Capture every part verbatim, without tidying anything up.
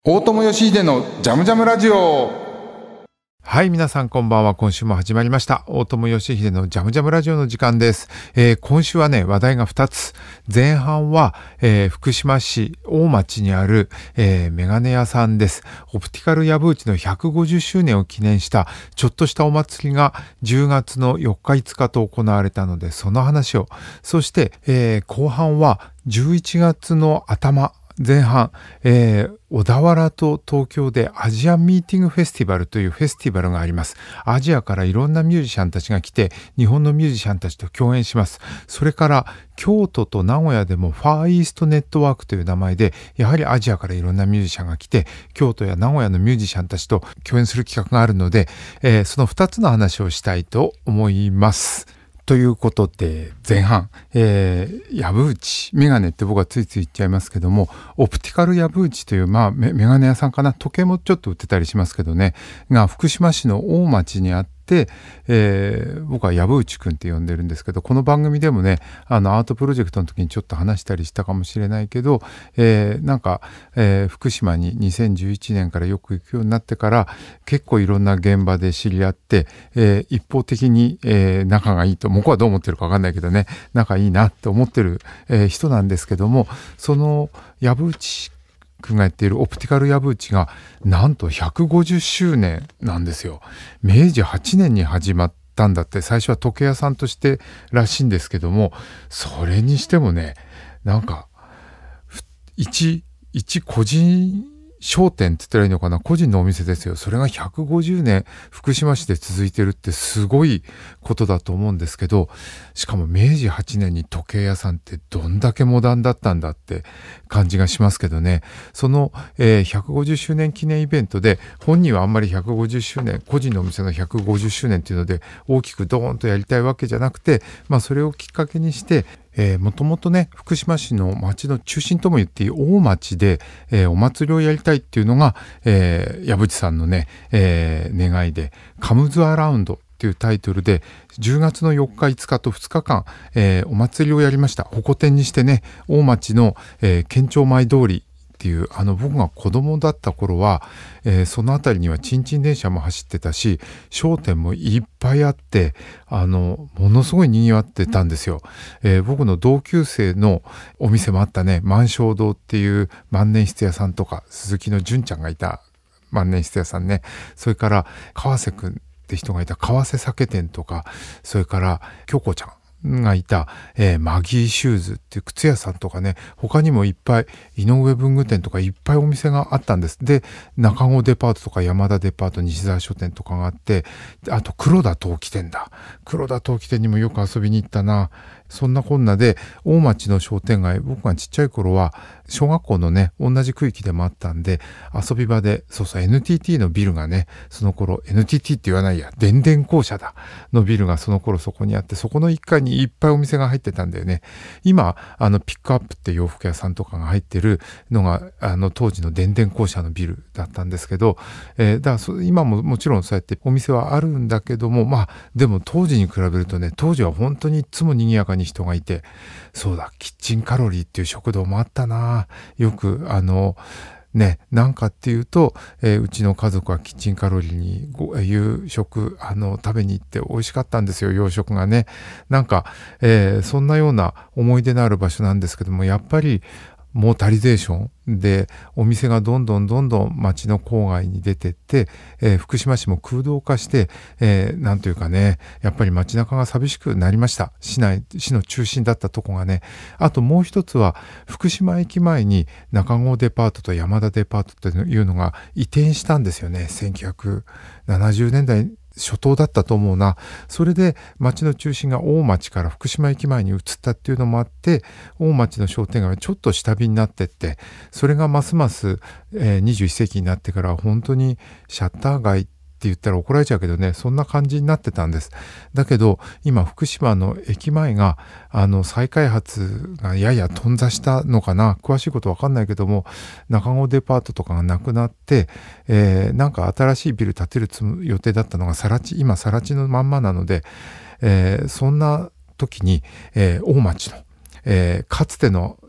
大友義秀のジャムジャムラジオ。 はい、皆さんこんばんは。今週も始まりました大友義秀のジャムジャムラジオの時間です。えー、今週はね、話題がふたつ。前半は、えー、福島市大町にある、えー、メガネ屋さんです。オプティカル藪内のひゃくごじゅっしゅうねんを記念したちょっとしたお祭りがじゅうがつのよっかいつかと行われたので、その話を。そして、えー、後半はじゅういちがつの頭前半、えー、小田原と東京でアジアンミーティングフェスティバルというフェスティバルがあります。アジアからいろんなミュージシャンたちが来て、日本のミュージシャンたちと共演します。それから京都と名古屋でもファーイーストネットワークという名前で、やはりアジアからいろんなミュージシャンが来て、京都や名古屋のミュージシャンたちと共演する企画があるので、えー、そのふたつの話をしたいと思います。ということで前半、えー、藪内メガネって僕はついつい言っちゃいますけども、オプティカル藪内という、まあ、メ, メガネ屋さんかな、時計もちょっと売ってたりしますけどね、が福島市の大町にあって、えー、僕は藪内くんって呼んでるんですけど、この番組でもね、あのアートプロジェクトの時にちょっと話したりしたかもしれないけど、えー、なんか、えー、福島ににせんじゅういちねんからよく行くようになってから結構いろんな現場で知り合って、えー、一方的に、えー、仲がいいと、僕はどう思ってるか分かんないけどね、仲いいなって思ってる、えー、人なんですけども、その藪内くんがやっているオプティカル藪内がなんとひゃくごじゅっしゅうねんなんですよ。めいじはちねんに始まったんだって。最初は時計屋さんとしてらしいんですけども、それにしてもね、なんか一一個人商店って言ったらいいのかな、個人のお店ですよ。それがひゃくごじゅうねん福島市で続いてるってすごいことだと思うんですけど、しかもめいじはちねんに時計屋さんってどんだけモダンだったんだって感じがしますけどね。その、えー、ひゃくごじゅっしゅうねん記念イベントで、本人はあんまりひゃくごじゅっしゅうねん、個人のお店のひゃくごじゅっしゅうねんっていうので大きくドーンとやりたいわけじゃなくて、まあそれをきっかけにしてえー、もともとね、福島市の町の中心とも言っていい大町で、えー、お祭りをやりたいっていうのが、えー、藪内さんのね、えー、願いで、カムズアラウンドっていうタイトルでじゅうがつのよっかいつかとふつかかん、えー、お祭りをやりました。鉾店にしてね、大町の、えー、県庁前通りっていう、あの僕が子供だった頃は、えー、その辺りにはちんちん電車も走ってたし、商店もいっぱいあって、あのものすごい賑わってたんですよ。えー、僕の同級生のお店もあったね、万象堂っていう万年筆屋さんとか、鈴木の純ちゃんがいた万年筆屋さんね、それから川瀬くんって人がいた川瀬酒店とか、それから京子ちゃんがいた、えー、マギーシューズっていう靴屋さんとかね、他にもいっぱい井上文具店とかいっぱいお店があったんです。で、中郷デパートとか山田デパート、西沢書店とかがあって、あと黒田陶器店だ。黒田陶器店にもよく遊びに行ったな。そんなこんなで大町の商店街、僕がちっちゃい頃は小学校のね、同じ区域でもあったんで、遊び場で、そうそう エヌティーティー のビルがね、その頃 エヌティーティー って言わないや、電電公社だのビルがその頃そこにあって、そこのいっかいにいっぱいお店が入ってたんだよね。今あのピックアップって洋服屋さんとかが入ってるのが、あの当時の電電公社のビルだったんですけど、えー、だから今ももちろんそうやってお店はあるんだけども、まあでも当時に比べるとね、当時は本当にいつも賑やかに人がいて、そうだ、キッチンカロリーっていう食堂もあったな。よくあのね、なんかっていうと、えー、うちの家族はキッチンカロリーにご夕食あの食べに行って美味しかったんですよ、洋食がね。なんか、えー、そんなような思い出のある場所なんですけども、やっぱりモータリゼーションでお店がどんどんどんどん街の郊外に出てって、えー、福島市も空洞化して、えー、なんというかね、やっぱり街中が寂しくなりました。市内、市の中心だったとこがね。あともう一つは、福島駅前に中郷デパートと山田デパートというのが移転したんですよね。せんきゅうひゃくななじゅうねんだい初頭だったと思うな。それで町の中心が大町から福島駅前に移ったっていうのもあって、大町の商店街はちょっと下火になってって、それがますます、えー、にじゅういっせいきになってから本当にシャッター街って言ったら怒られちゃうけどね、そんな感じになってたんです。だけど今福島の駅前があの再開発がやや頓挫したのかな、詳しいことわかんないけども、中郷デパートとかがなくなって、えー、なんか新しいビル建てるつ予定だったのが更地、今更地のまんまなので、えー、そんな時に、えー、大町のえー、かつての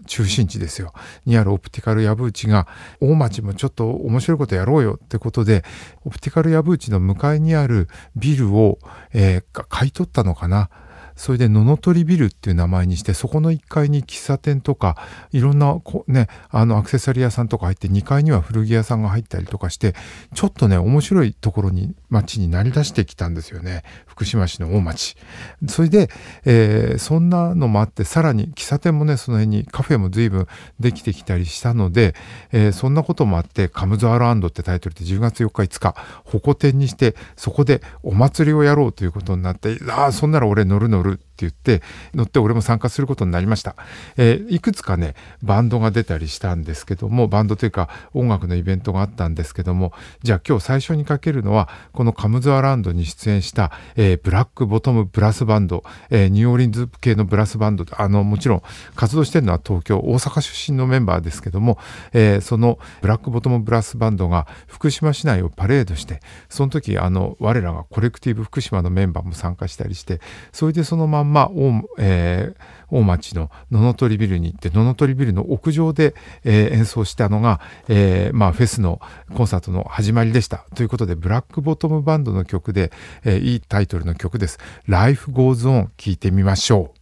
中心地ですよにあるオプティカル藪内が、大町もちょっと面白いことやろうよってことで、オプティカル藪内の向かいにあるビルを、えー買い取ったのかな。それでののとりビルっていう名前にして、そこのいっかいに喫茶店とかいろんなこね、あのアクセサリー屋さんとか入って、にかいには古着屋さんが入ったりとかして、ちょっとね面白いところに町になりだしてきたんですよね、福島市の大町。それで、えーそんなのもあって、さらに喫茶店もね、その辺にカフェも随分できてきたりしたので、えーそんなこともあって、カムズアランドってタイトルでじゅうがつよっかいつかホコ天にして、そこでお祭りをやろうということになって、ああそんなら俺乗る乗るって言って乗って、俺も参加することになりました。えーいくつかねバンドが出たりしたんですけども、バンドというか音楽のイベントがあったんですけども、じゃあ今日最初にかけるのは、このカムズアラウンドに出演した、えーブラックボトムブラスバンド、えーニューオーリンズ系のブラスバンド、あのもちろん活動してるのは東京大阪出身のメンバーですけども、えーそのブラックボトムブラスバンドが福島市内をパレードして、その時あの我らがコレクティブ福島のメンバーも参加したりして、それでそのまんま大、えー大町のののとりビルに行って、ののとりビルの屋上で、えー演奏したのが、えーまあ、フェスのコンサートの始まりでした。ということで、ブラックボトムバンドの曲で、えーいいタイトルの曲です。Life Goes On 聴いてみましょう。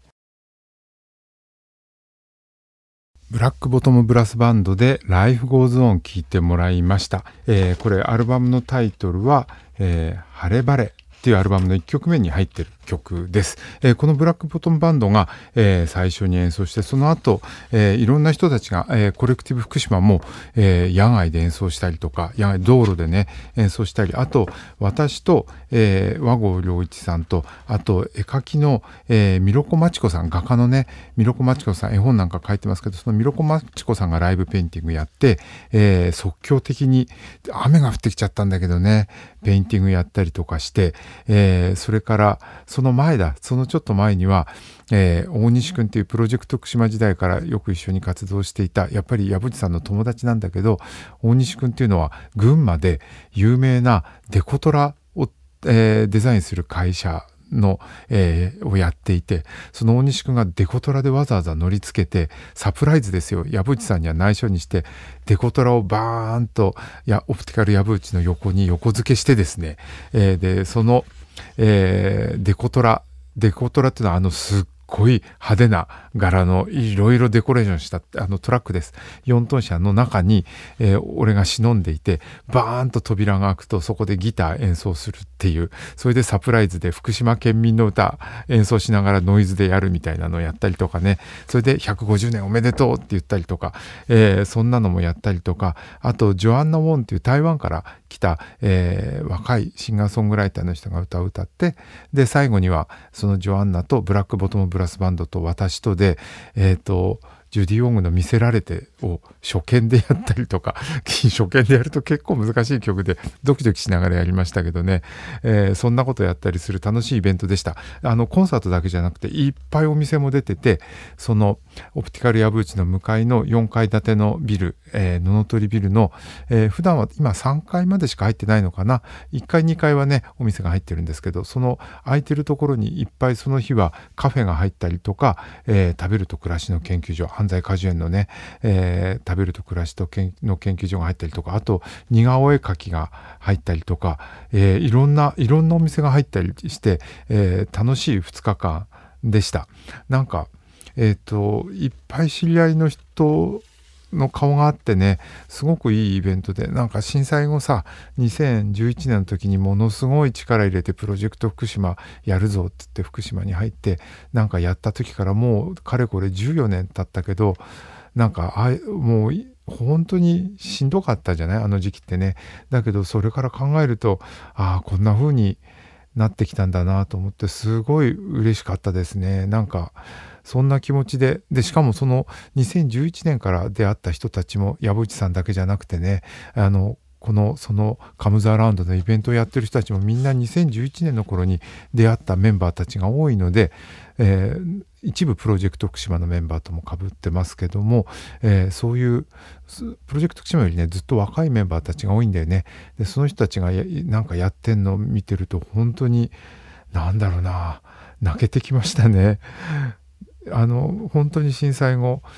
ブラックボトムブラスバンドで Life Goes On 聴いてもらいました。えーこれアルバムのタイトルは、えー晴れ晴れっていうアルバムのいっきょくめに入ってる曲です。えーこのブラックボトムバンドが、えー最初に演奏して、その後、えーいろんな人たちが、えーコレクティブ福島も、えー野外で演奏したりとか、野外道路でね演奏したり、あと私と、えー和合良一さんと、あと絵描きの、えー、ミロコマチコさん、画家のねミロコマチコさん、絵本なんか書いてますけど、そのミロコマチコさんがライブペインティングやって、えー即興的に雨が降ってきちゃったんだけどね、ペインティングやったりとかして、えーそれからその前だそのちょっと前には、えー大西くんっていうプロジェクト福島時代からよく一緒に活動していた、やっぱり矢渕さんの友達なんだけど、大西くんっていうのは群馬で有名なデコトラを、えーデザインする会社の、えーをやっていて、その大西くんがデコトラでわざわざ乗り付けて、サプライズですよ、矢渕さんには内緒にしてデコトラをバーンと、いやオプティカル矢渕の横に横付けしてですね、えーでその、えーデコトラデコトラっていうのはあのすっごい派手な柄のいろいろデコレーションしたあのトラックです。よんトン車の中に、えー俺が忍んでいて、バーンと扉が開くとそこでギター演奏するっていう、それでサプライズで福島県民の歌演奏しながらノイズでやるみたいなのをやったりとかね、それでひゃくごじゅうねんおめでとうって言ったりとか、えーそんなのもやったりとか、あとジョアンナ・ウォンっていう台湾から来た、えー若いシンガーソングライターの人が歌を歌って、で最後にはそのジョアンナとブラックボトムブラスバンドと私とで、えっとジュディ・オングの見せられてを初見でやったりとか、初見でやると結構難しい曲でドキドキしながらやりましたけどね、えーそんなことやったりする楽しいイベントでした。あのコンサートだけじゃなくていっぱいお店も出てて、そのオプティカル藪内の向かいのよんかい建てのビル、えー、ののとりビルの、えー普段は今さんかいまでしか入ってないのかな、いっかいにかいはねお店が入ってるんですけど、その空いてるところにいっぱいその日はカフェが入ったりとか、えー食べると暮らしの研究所、犯罪果樹園のね、えー食べると暮らしとけんの研究所が入ったりとか、あと似顔絵描きが入ったりとか、えーいろんないろんなお店が入ったりして、えー楽しいふつかかんでした。なんかえっといっぱい知り合いの人の顔があってね、すごくいいイベントで、なんか震災後さにせんじゅういちねんの時にものすごい力入れてプロジェクト福島やるぞって言って福島に入ってなんかやった時からもうかれこれじゅうよねん経ったけど、なんかあもう本当にしんどかったじゃない、あの時期ってね。だけどそれから考えると、ああこんな風になってきたんだなと思って、すごい嬉しかったですね。なんかそんな気持ちで、でしかもそのにせんじゅういちねんから出会った人たちも藪内さんだけじゃなくてね、あのこのそのカムズアラウンドのイベントをやってる人たちもみんなにせんじゅういちねんの頃に出会ったメンバーたちが多いので、えー一部プロジェクト福島のメンバーとも被ってますけども、えーそういうプロジェクト福島よりねずっと若いメンバーたちが多いんだよね。でその人たちがやなんかやってんのを見てると本当になんだろうな、泣けてきましたね。あの本当に震災後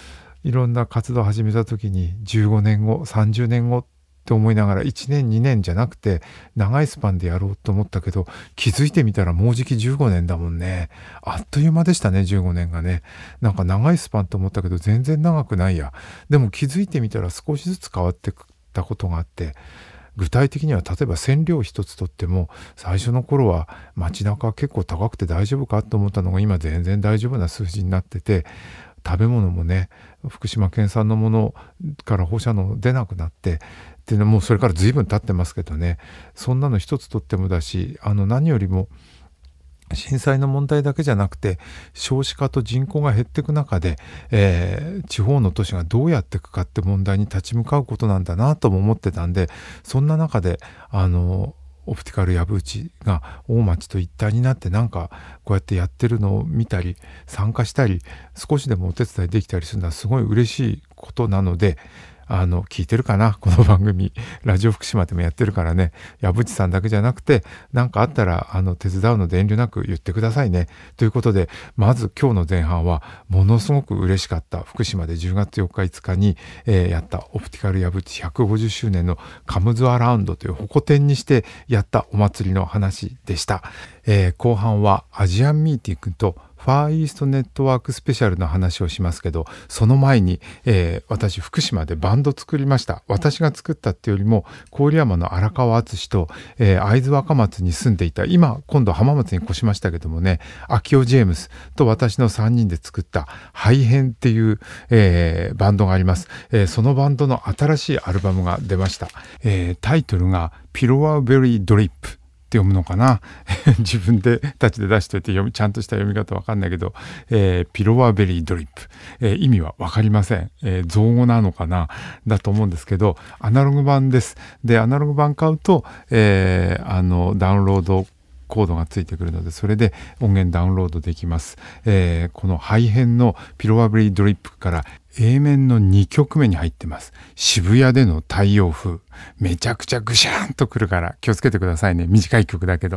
いろんな活動を始めた時にじゅうごねんごさんじゅうねんごって思いながらいちねんにねんじゃなくて長いスパンでやろうと思ったけど、気づいてみたらもうじきじゅうごねんだもんね。あっという間でしたね、じゅうごねんがね。なんか長いスパンと思ったけど全然長くないや。でも気づいてみたら少しずつ変わってきたことがあって、具体的には例えば染料一つとっても、最初の頃は街中は結構高くて大丈夫かと思ったのが今全然大丈夫な数字になってて、食べ物もね福島県産のものから放射能出なくなってっていうのもうそれから随分経ってますけどね、そんなの一つとってもだし、あの何よりも震災の問題だけじゃなくて少子化と人口が減っていく中で、えー、地方の都市がどうやっていくかって問題に立ち向かうことなんだなとも思ってたんで、そんな中であのオプティカル藪内が大町と一体になってなんかこうやってやってるのを見たり参加したり少しでもお手伝いできたりするのはすごい嬉しいことなので、あの聞いてるかなこの番組、ラジオ福島でもやってるからね、藪内さんだけじゃなくて何かあったらあの手伝うので遠慮なく言ってくださいねということで、まず今日の前半はものすごく嬉しかった福島でじゅうがつよっかいつかに、えー、やったオプティカル藪内ひゃくごじゅっしゅうねんのカムズアラウンドというホコ天にしてやったお祭りの話でした。えー、後半はアジアンミーティングとファーイーストネットワークスペシャルの話をしますけど、その前に、えー、私福島でバンド作りました。私が作ったっていうよりも郡山の荒川敦と、えー、会津若松に住んでいた、今今度浜松に越しましたけどもね、秋尾ジェームスと私のさんにんで作った廃片っていう、えー、バンドがあります。えー、そのバンドの新しいアルバムが出ました。えー、タイトルがピロワーベリードリップって読むのかな自分でたちで出しておいて読みちゃんとした読み方わかんないけど、えー、ピロワーベリードリップ、えー、意味はわかりません、えー、造語なのかなだと思うんですけど、アナログ版です。でアナログ版買うと、えー、あのダウンロードコードがついてくるのでそれで音源ダウンロードできます。えー、この廃片のピロワーベリードリップから A 面のにきょくめに入ってます。渋谷での太陽風、めちゃくちゃぐしゃーんとくるから気をつけてくださいね。短い曲だけど。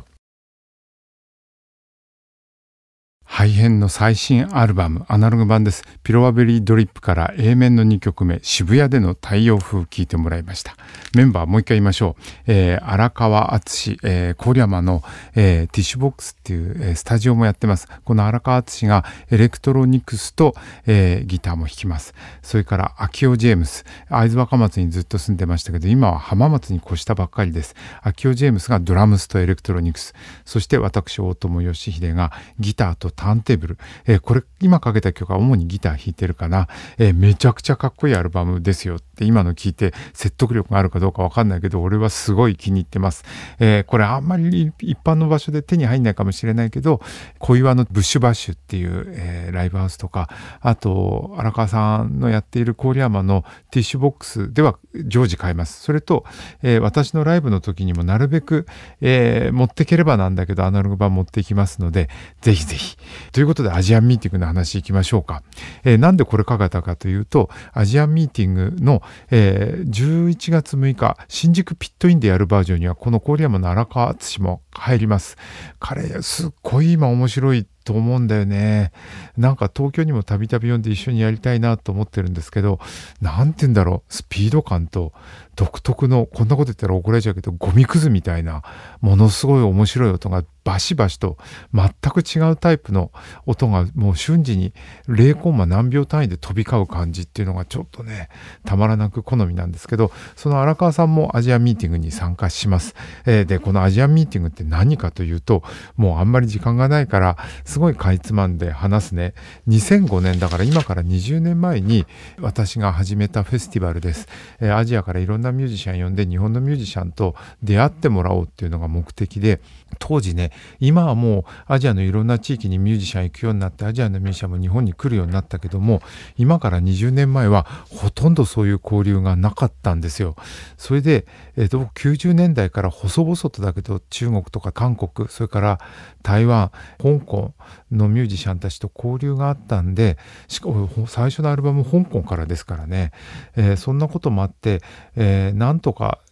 廃片の最新アルバムアナログ版です。ピロワベリードリップから A 面のにきょくめ渋谷での太陽風聴いてもらいました。メンバーもう一回言いましょう。えー、荒川敦、えー、郡山の、えー、ティッシュボックスっていう、えー、スタジオもやってます。この荒川敦がエレクトロニクスと、えー、ギターも弾きます。それから秋尾ジェームス、会津若松にずっと住んでましたけど今は浜松に越したばっかりです。秋尾ジェームスがドラムスとエレクトロニクス、そして私大友義秀がギターとターンテーブル、えー、これ今かけた曲は主にギター弾いてるかな、えー、めちゃくちゃかっこいいアルバムですよって今の聞いて説得力があるかどうかわかんないけど俺はすごい気に入ってます。えー、これあんまり一般の場所で手に入んないかもしれないけど小岩のブッシュバッシュっていう、えー、ライブハウスとか、あと荒川さんのやっている郡山のティッシュボックスでは常時買えます。それと、えー、私のライブの時にもなるべく、えー、持ってければなんだけどアナログ版持っていきますのでぜひぜひということでアジアンミーティングの話いきましょうか。えー、なんでこれかけたかというとアジアンミーティングの、えー、じゅういちがつむいか新宿ピットインでやるバージョンにはこの郡山の荒川敦も入ります。彼すっごい今面白いと思うんだよね。なんか東京にもたびたび呼んで一緒にやりたいなと思ってるんですけど、なんて言うんだろう、スピード感と独特の、こんなこと言ったら怒られちゃうけどゴミくずみたいなものすごい面白い音がバシバシと全く違うタイプの音がもう瞬時にゼロコンマ何秒単位で飛び交う感じっていうのがちょっとねたまらなく好みなんですけど、その荒川さんもアジアンミーティングに参加します。えー、でこのアジアンミーティングって何かというと、もうあんまり時間がないからすごいかいつまんで話すね。にせんごねんだから今からにじゅうねんまえに私が始めたフェスティバルです。えー、アジアからいろんなミュージシャン呼んで日本のミュージシャンと出会ってもらおうっていうのが目的で、当時ね、今はもうアジアのいろんな地域にミュージシャン行くようになってアジアのミュージシャンも日本に来るようになったけども、今からにじゅうねんまえはほとんどそういう交流がなかったんですよ。それで、えー、ときゅうじゅうねんだいから細々とだけど中国とか韓国、それから台湾、香港のミュージシャンたちと交流があったんで、しかも最初のアルバム香港からですからね、えー、そんなこともあって、えー、なんとか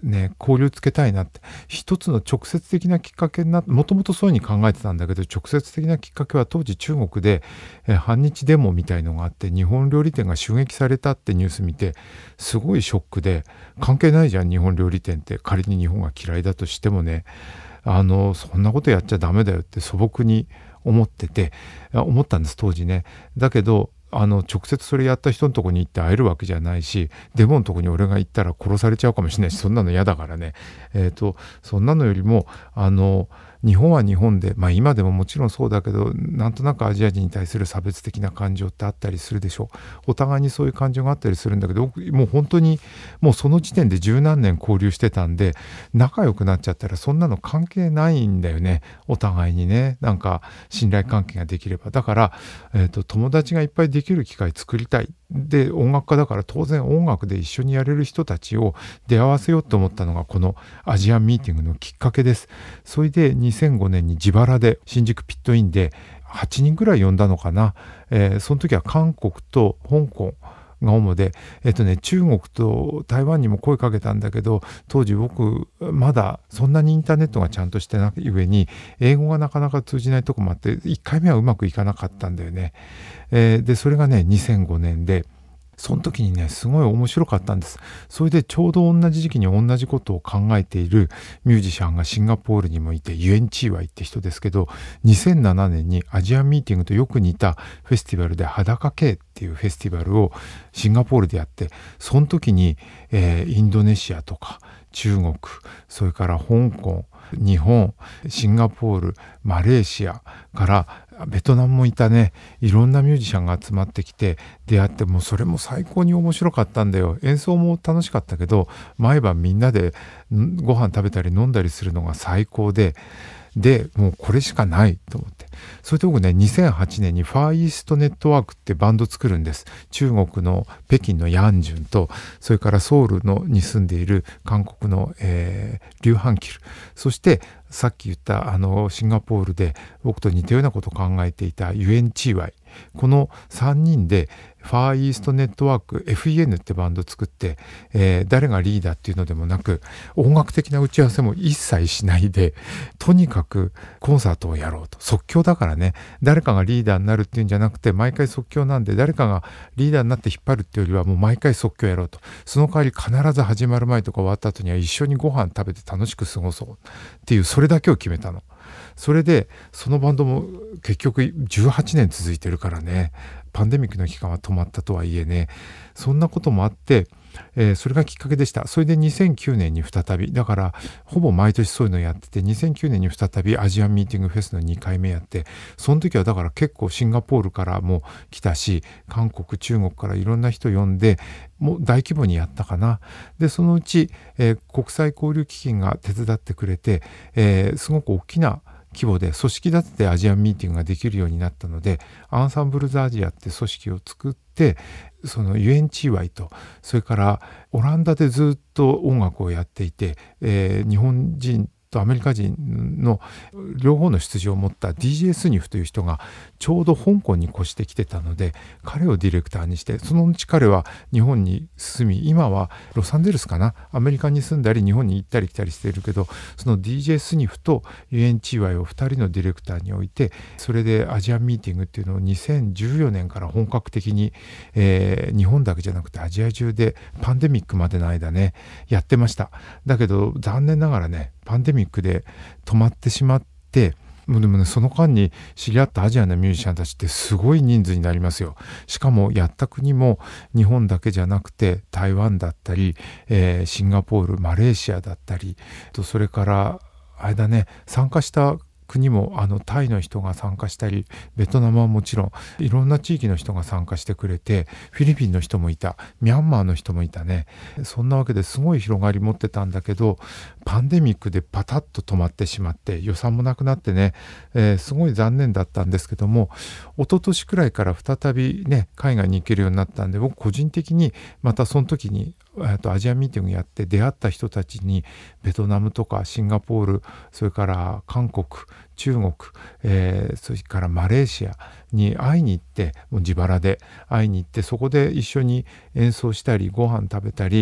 ね、交流つけたいなって、一つの直接的なきっかけになって、もともとそういうふうに考えてたんだけど、直接的なきっかけは当時中国で、えー反日デモみたいのがあって、日本料理店が襲撃されたってニュース見て、すごいショックで、関係ないじゃん日本料理店って、仮に日本が嫌いだとしてもね、あのそんなことやっちゃダメだよって素朴に思ってて、思ったんです当時ね。だけどあの直接それやった人のとこに行って会えるわけじゃないし、デモのとこに俺が行ったら殺されちゃうかもしれないし、そんなの嫌だからね。えっとそんなのよりも、あの日本は日本で、まあ今でももちろんそうだけど、なんとなくアジア人に対する差別的な感情ってあったりするでしょう。お互いにそういう感情があったりするんだけど、もう本当にもうその時点で十何年交流してたんで、仲良くなっちゃったらそんなの関係ないんだよね。お互いにね、なんか信頼関係ができれば。だから、えーと、友達がいっぱいできる機会作りたい。で、音楽家だから当然音楽で一緒にやれる人たちを出会わせようと思ったのがこのアジアンミーティングのきっかけです。それでにせんごねんに自腹で新宿ピットインではちにんぐらい呼んだのかな。えーその時は韓国と香港が主で、えっとね、中国と台湾にも声かけたんだけど、当時僕まだそんなにインターネットがちゃんとしてない上に英語がなかなか通じないとこもあって、いっかいめはうまくいかなかったんだよね。えーでそれがねにせんごねんで、その時にねすごい面白かったんです。それでちょうど同じ時期に同じことを考えているミュージシャンがシンガポールにもいて、ユエンチーワイって人ですけど、にせんななねんにアジアンミーティングとよく似たフェスティバルで裸系っていうフェスティバルをシンガポールでやって、その時に、えーインドネシアとか中国、それから香港、日本、シンガポール、マレーシアからベトナムもいたね。いろんなミュージシャンが集まってきて出会って、もうそれも最高に面白かったんだよ。演奏も楽しかったけど、毎晩みんなでんご飯食べたり飲んだりするのが最高で、でもうこれしかないと思って、それで僕ねにせんはちねんにファーイーストネットワークってバンド作るんです。中国の北京のヤンジュンと、それからソウルのに住んでいる韓国の、えー、リュウ・ハンキル、そしてさっき言ったあのシンガポールで僕と似たようなことを考えていたユエンチーワイ、このさんにんでファーイーストネットワーク エフイーエヌ ってバンド作って、えー誰がリーダーっていうのでもなく、音楽的な打ち合わせも一切しないで、とにかくコンサートをやろうと。即興だからね、誰かがリーダーになるっていうんじゃなくて、毎回即興なんで、誰かがリーダーになって引っ張るっていうよりはもう毎回即興やろうと。その代わり必ず始まる前とか終わった後には一緒にご飯食べて楽しく過ごそうっていう、それだけを決めたの。それでそのバンドも結局じゅうはちねん続いてるからね。パンデミックの期間は止まったとはいえね、そんなこともあって、えーそれがきっかけでした。それでにせんきゅうねんに再び、だからほぼ毎年そういうのやってて、にせんきゅうねんに再びアジアンミーティングフェスのにかいめやって、その時はだから結構シンガポールからも来たし、韓国中国からいろんな人呼んで、もう大規模にやったかな。でそのうち、えー国際交流基金が手伝ってくれて、えーすごく大きな規模で組織立ててアジアンミーティングができるようになったので、アンサンブルズアジアって組織を作って、その ユーエヌチーワイ と、それからオランダでずっと音楽をやっていて、えー日本人とアメリカ人の両方の出自を持った ディージェー スニフという人がちょうど香港に越してきてたので、彼をディレクターにして、そのうち彼は日本に住み、今はロサンゼルスかな、アメリカに住んだり日本に行ったり来たりしているけど、その ディージェー スニフと ユーエヌチーワイ をふたりのディレクターに置いて、それでアジアンミーティングっていうのをにせんじゅうよねんから本格的に、えー日本だけじゃなくてアジア中でパンデミックまでの間ねやってました。だけど残念ながらね、パンデミックで止まってしまって、もうでもね、その間に知り合ったアジアのミュージシャンたちってすごい人数になりますよ。しかもやった国も日本だけじゃなくて台湾だったり、えーシンガポール、マレーシアだったりと、それからあれだね、参加した国もあのタイの人が参加したり、ベトナムはもちろんいろんな地域の人が参加してくれて、フィリピンの人もいた、ミャンマーの人もいたね。そんなわけですごい広がり持ってたんだけど、パンデミックでパタッと止まってしまって、予算もなくなってね、えーすごい残念だったんですけども、一昨年くらいから再びね海外に行けるようになったんで、僕個人的にまたその時にえっとアジアミーティングやって出会った人たちに、ベトナムとかシンガポール、それから韓国、中国、えーそれからマレーシアに会いに行って、もう自腹で会いに行って、そこで一緒に演奏したりご飯食べたり、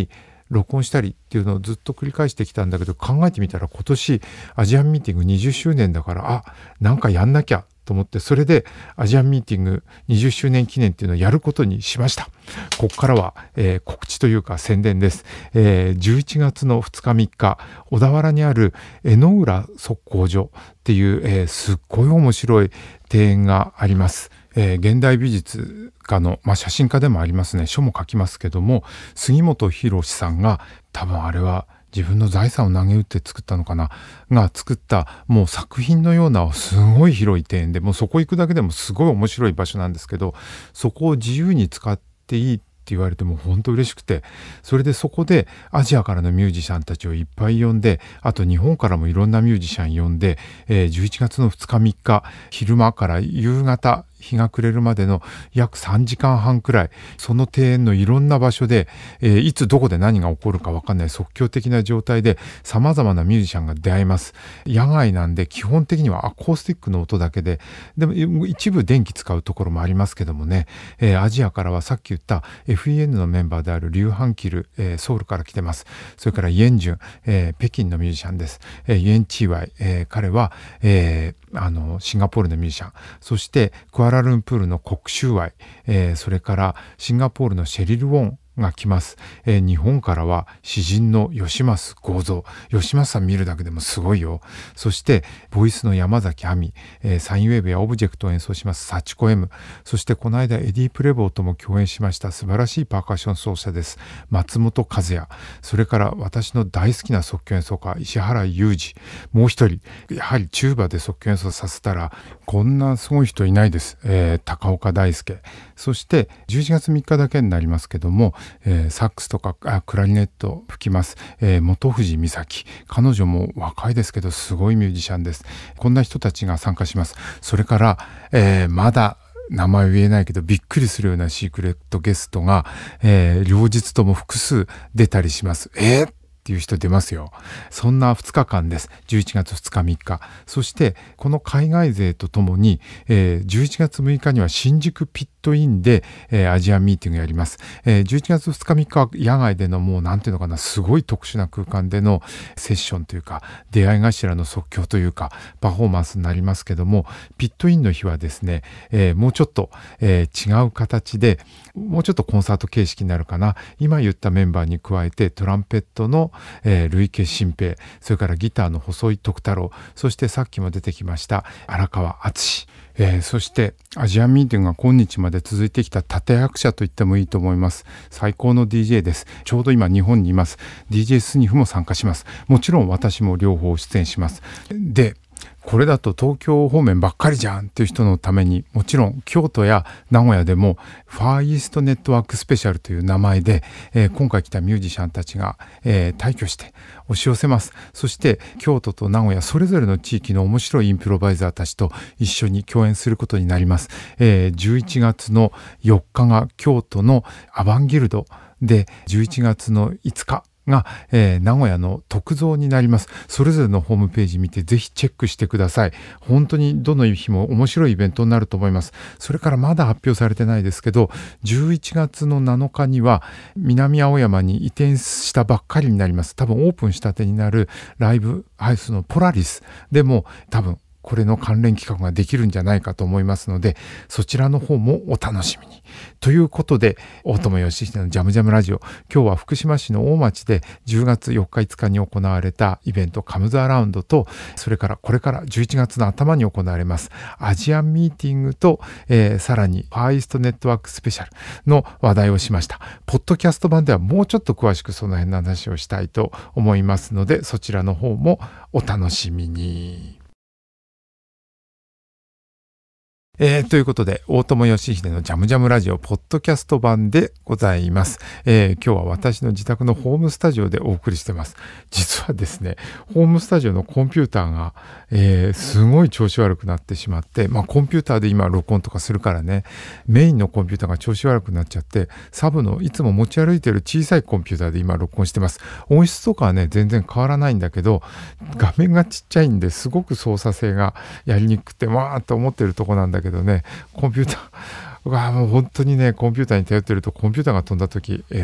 録音したりっていうのをずっと繰り返してきたんだけど、考えてみたら今年アジアンミーティングにじゅっしゅうねんだから、あ、なんかやんなきゃと思って、それでアジアンミーティングにじゅっしゅうねん記念っていうのをやることにしました。ここからは、えー、告知というか宣伝です。えー、じゅういちがつのふつかみっか、小田原にある江ノ浦測候所っていう、えー、すっごい面白い庭園があります。えー、現代美術家の、まあ、写真家でもありますね。書も書きますけども、杉本博さんが、多分あれは自分の財産を投げ打って作ったのかなが作ったもう作品のようなすごい広い庭園で、もうそこ行くだけでもすごい面白い場所なんですけど、そこを自由に使っていいって言われても本当嬉しくて、それでそこでアジアからのミュージシャンたちをいっぱい呼んで、あと日本からもいろんなミュージシャン呼んで、えー、じゅういちがつのふつかみっか昼間から夕方日が暮れるまでの約さんじかんはんくらい、その庭園のいろんな場所で、えー、いつどこで何が起こるか分かんない即興的な状態で様々なミュージシャンが出会います。野外なんで基本的にはアコースティックの音だけで、でも一部電気使うところもありますけどもね、えー、アジアからはさっき言った エフイーエヌ のメンバーであるリュウ・ハンキル、えー、ソウルから来てます。それからイエンジュン、えー、北京のミュージシャンです。えー、イエン・チーワイ、えー、彼は、えーあのシンガポールのミュージシャン、そしてクアラルンプールのコクシューワイ、えー、それからシンガポールのシェリル・ウォンが来ます。えー、日本からは詩人の吉増剛三、吉増さん見るだけでもすごいよ。そしてボイスの山崎亜美、えー、サインウェーブやオブジェクトを演奏しますサチコ M、 そしてこの間エディ・プレボーとも共演しました素晴らしいパーカッション奏者です松本和也、それから私の大好きな即興演奏家石原裕二、もう一人やはりチューバで即興演奏させたらこんなすごい人いないです、えー、高岡大輔、そしてじゅういちがつみっかだけになりますけども、えー、サックスとかあクラリネット吹きます、えー、本藤美咲、彼女も若いですけどすごいミュージシャンです。こんな人たちが参加します。それから、えー、まだ名前言えないけどびっくりするようなシークレットゲストが、えー、両日とも複数出たりします。えーっていう人出ますよ。そんなふつかかんです。じゅういちがつふつかみっか。そしてこの海外勢とともに、えー、じゅういちがつむいかには新宿ピットインで、えー、アジアンミーティングやります。えー、じゅういちがつふつかみっかは野外でのもうなんていうのかな、すごい特殊な空間でのセッションというか出会い頭の即興というかパフォーマンスになりますけども、ピットインの日はですね、えー、もうちょっと、えー、違う形でもうちょっとコンサート形式になるかな。今言ったメンバーに加えてトランペットのえー、累計新平、それからギターの細井徳太郎、そしてさっきも出てきました荒川敦、えー、そしてアジアンミーティングが今日まで続いてきた立役者と言ってもいいと思います。最高の ディージェー です。ちょうど今日本にいます ディージェー スニフも参加します。もちろん私も両方出演します。でこれだと東京方面ばっかりじゃんっていう人のために、もちろん京都や名古屋でもファーイーストネットワークスペシャルという名前で、えー、今回来たミュージシャンたちが、えー、退去して押し寄せます。そして京都と名古屋それぞれの地域の面白いインプロバイザーたちと一緒に共演することになります。えー、じゅういちがつのよっかが京都のアバンギルドで、じゅういちがつのいつかが、えー、名古屋の徳造になります。それぞれのホームページ見てぜひチェックしてください。本当にどの日も面白いイベントになると思います。それからまだ発表されてないですけど、じゅういちがつのなのかには南青山に移転したばっかりになります。多分オープンしたてになるライブハウスのポラリスでも多分これの関連企画ができるんじゃないかと思いますので、そちらの方もお楽しみに。ということで、大友義秀のジャムジャムラジオ、今日は福島市の大町でじゅうがつよっかいつかに行われたイベントカムズアラウンドと、それからこれからじゅういちがつの頭に行われますアジアンミーティングと、えー、さらにファーイーストネットワークスペシャルの話題をしました。ポッドキャスト版ではもうちょっと詳しくその辺の話をしたいと思いますので、そちらの方もお楽しみに。えー、ということで大友義秀のジャムジャムラジオポッドキャスト版でございます。えー、今日は私の自宅のホームスタジオでお送りしてます。実はですね、ホームスタジオのコンピューターが、えー、すごい調子悪くなってしまって、まあコンピューターで今録音とかするからね、メインのコンピューターが調子悪くなっちゃって、サブのいつも持ち歩いてる小さいコンピューターで今録音してます。音質とかはね全然変わらないんだけど、画面がちっちゃいんですごく操作性がやりにくくてわーっと思ってるとこなんだけどね、コンピューターがもう本当にね、コンピューターに頼ってるとコンピューターが飛んだ時えらい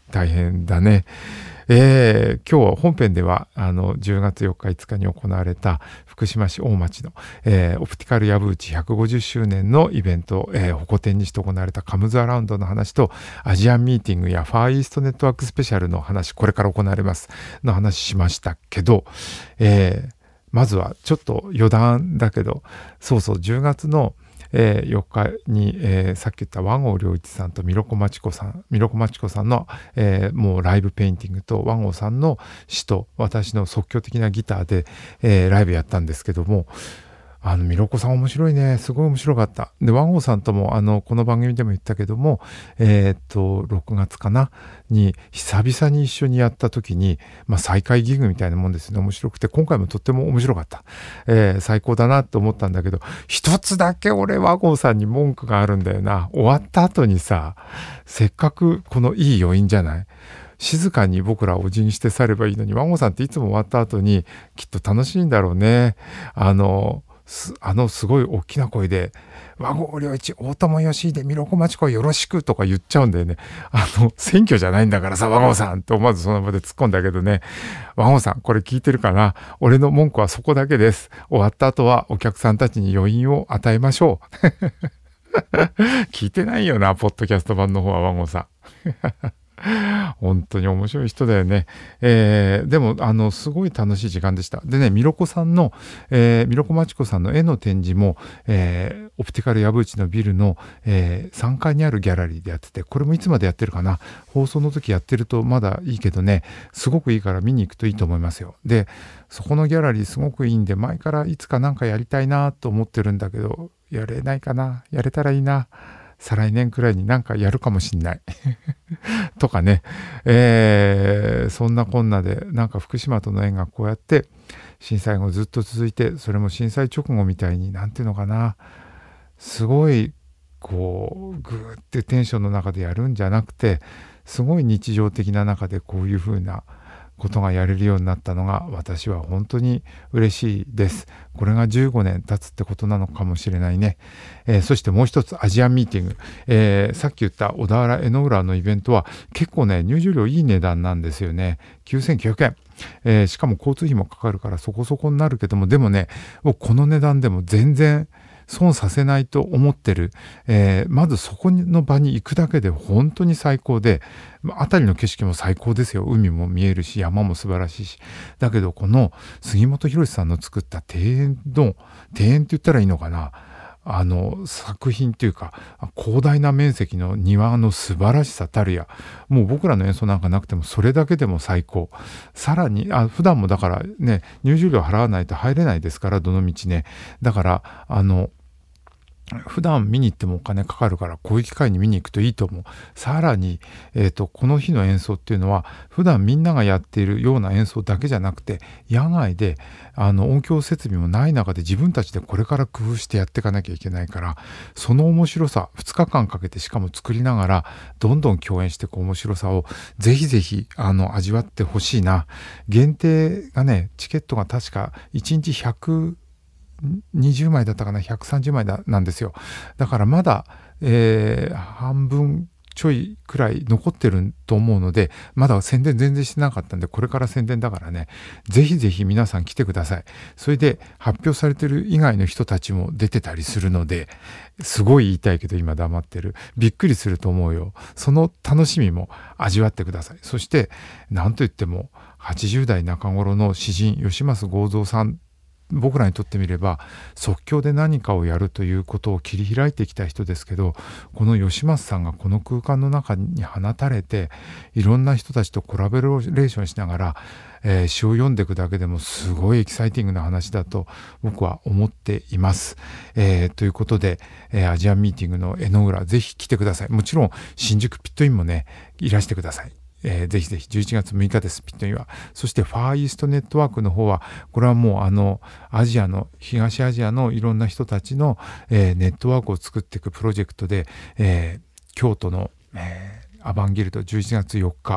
大変だね。えー、今日は本編ではあのじゅうがつよっかいつかに行われた福島市大町の、えー、オプティカル藪内ひゃくごじゅっしゅうねんのイベント、えー、ホコ天にして行われたカムズアラウンドの話とアジアンミーティングやファーイーストネットワークスペシャルの話、これから行われますの話しましたけど、えー、まずはちょっと余談だけど、そうそうじゅうがつのえー、よっかに、えー、さっき言った和合良一さんとミロコマチコさん、ミロコマチコさんの、えー、もうライブペインティングと和合さんの詩と私の即興的なギターで、えー、ライブやったんですけども、あのミロコさん面白いね、すごい面白かった。で和合さんともあのこの番組でも言ったけども、えー、っとろくがつかなに久々に一緒にやった時に、まあ、再会ギグみたいなもんですね。面白くて今回もとっても面白かった、えー、最高だなと思ったんだけど、一つだけ俺和合さんに文句があるんだよな。終わった後にさ、せっかくこのいい余韻じゃない、静かに僕らお辞儀して去ればいいのに、和合さんっていつも終わった後にきっと楽しいんだろうね。あのすあのすごい大きな声で和合良一、大友義秀、ミロコマチコよろしくとか言っちゃうんだよね。あの選挙じゃないんだからさ和合さんって思わずその場で突っ込んだけどね。和合さんこれ聞いてるかな。俺の文句はそこだけです。終わった後はお客さんたちに余韻を与えましょう聞いてないよなポッドキャスト版の方は和合さん本当に面白い人だよね。えー、でもあのすごい楽しい時間でした。でね、ミロコさんの、えー、ミロコマチコさんの絵の展示も、えー、オプティカル藪内のビルの、えー、さんがいにあるギャラリーでやってて、これもいつまでやってるかな。放送の時やってるとまだいいけどね、すごくいいから見に行くといいと思いますよ。で、そこのギャラリーすごくいいんで、前からいつかなんかやりたいなと思ってるんだけど、やれないかな。やれたらいいな。再来年くらいになんかやるかもしんないとかね、えー、そんなこんなでなんか福島との縁がこうやって震災後ずっと続いて、それも震災直後みたいになんていうのかな、すごいこうグーってテンションの中でやるんじゃなくて、すごい日常的な中でこういう風なことがやれるようになったのが私は本当に嬉しいです。これがじゅうごねん経つってことなのかもしれないね。えー、そしてもう一つアジアンミーティング、えー、さっき言った小田原江ノ浦のイベントは結構ね入場料いい値段なんですよね。きゅうせんきゅうひゃくえん、えー、しかも交通費もかかるからそこそこになるけども、でもねこの値段でも全然損させないと思ってる、えー、まずそこの場に行くだけで本当に最高で、辺りの景色も最高ですよ。海も見えるし山も素晴らしいし、だけどこの杉本博さんの作った庭園の庭園って言ったらいいのかな、あの作品というか広大な面積の庭の素晴らしさたるや、もう僕らの演奏なんかなくてもそれだけでも最高。さらにあ普段もだからね入場料払わないと入れないですから、どの道ね。だからあの普段見に行ってもお金かかるから、こういう機会に見に行くといいと思う。さらに、えーと、この日の演奏っていうのは普段みんながやっているような演奏だけじゃなくて、野外であの音響設備もない中で自分たちでこれから工夫してやっていかなきゃいけないから、その面白さふつかかんかけてしかも作りながらどんどん共演していく面白さをぜひぜひあの味わってほしいな。限定がね、チケットが確かいちにちひゃくにじゅうまいだったかな、ひゃくさんじゅうまいだなんですよ。だからまだ、えー、半分ちょいくらい残ってると思うので、まだ宣伝全然してなかったんで、これから宣伝だからね、ぜひぜひ皆さん来てください。それで発表されてる以外の人たちも出てたりするので、すごい言いたいけど今黙ってる。びっくりすると思うよ。その楽しみも味わってください。そしてなんといってもはちじゅうだいなか頃の詩人吉増剛三さん、僕らにとってみれば即興で何かをやるということを切り開いてきた人ですけど、この吉松さんがこの空間の中に放たれていろんな人たちとコラボレーションしながら、えー、詩を読んでいくだけでもすごいエキサイティングな話だと僕は思っています。えー、ということで、えー、アジアンミーティングの江ノ浦ぜひ来てください。もちろん新宿ピットインもねいらしてください。えー、ぜひぜひじゅういちがつむいかです、ピットインは。そしてファーイーストネットワークの方は、これはもうあのアジアの東アジアのいろんな人たちの、えー、ネットワークを作っていくプロジェクトで、えー、京都の、えーアバンギルドじゅういちがつよっか、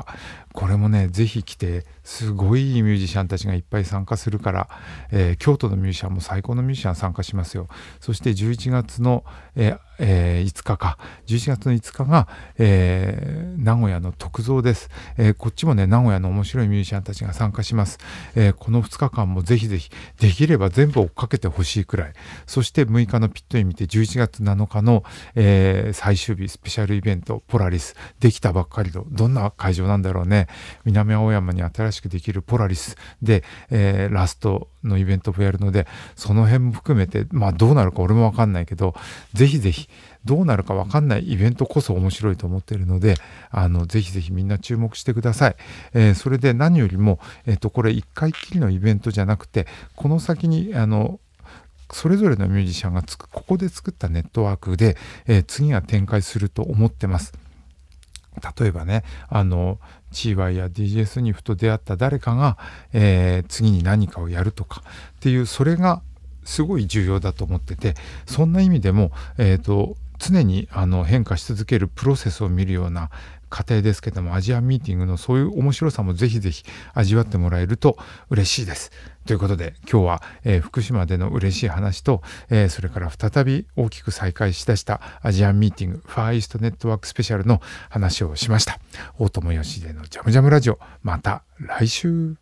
これもねぜひ来て、すごいいいミュージシャンたちがいっぱい参加するから、えー、京都のミュージシャンも最高のミュージシャン参加しますよ。そしてじゅういちがつの、えーえー、いつかかじゅういちがつのいつかが、えー、名古屋の徳造です。えー、こっちもね名古屋の面白いミュージシャンたちが参加します。えー、このふつかかんもぜひぜひできれば全部追っかけてほしいくらい。そしてむいかのピットイン見て、じゅういちがつなのかの、えー、最終日スペシャルイベントポラリス、できたばっかりのどんな会場なんだろうね。南青山に新しくできるポラリスで、えー、ラストのイベントをやるので、その辺も含めて、まあどうなるか俺もわかんないけど、ぜひぜひどうなるかわかんないイベントこそ面白いと思っているので、あのぜひぜひみんな注目してください。えー、それで何よりも、えっとこれいっかいきりのイベントじゃなくて、この先にあのそれぞれのミュージシャンがつくここで作ったネットワークで、えー、次は展開すると思ってます。例えばね、あの チーワイ や ディージェー スニフと出会った誰かが、えー、次に何かをやるとかっていう、それがすごい重要だと思ってて、そんな意味でも、えーと、常にあの変化し続けるプロセスを見るような過程ですけども、アジアンミーティングのそういう面白さもぜひぜひ味わってもらえると嬉しいです。ということで今日は、えー、福島での嬉しい話と、えー、それから再び大きく再開しだしたアジアンミーティングファーイーストネットワークスペシャルの話をしました。大友義秀のジャムジャムラジオ、また来週。